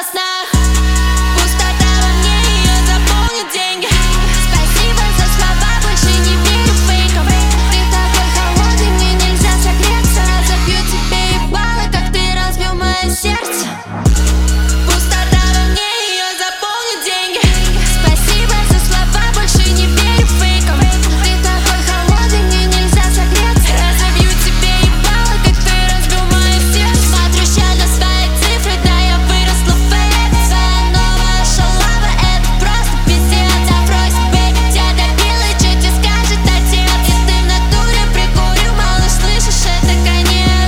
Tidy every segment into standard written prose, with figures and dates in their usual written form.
снах. Пустота во мне, ее заполнят деньги. Спасибо за слова, больше не верю фейкам. Ты такой холодный, мне нельзя согреться. Разобью тебе ебало, как ты разбил мое сердце. Пустота во мне, ее заполнят деньги. Спасибо за слова, больше не верю фейкам. Ты такой холодный, мне нельзя согреться. Разобью тебе ебало, как ты разбил мое сердце. Смотрю ща на свои цифры, да я выросла в фейк. Своя новая шалава, это просто пиздец. Запрос, бэйби, тебя добил, и чё тебе скажет отец? И ты в натуре прикурил, малыш, слышишь, это конец.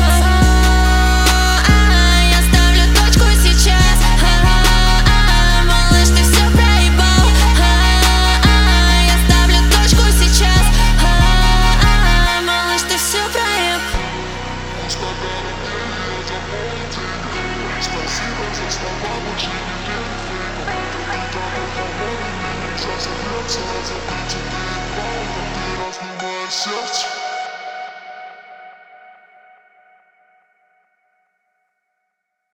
Я ставлю точку сейчас. Малыш, ты все проебал. Я ставлю точку сейчас. Малыш, ты все проебал. Спасибо за слова, больше не верю фейкам. Ты такой холодный, мне нельзя согреться. Разобью тебе ебало, как ты разбил мое сердце.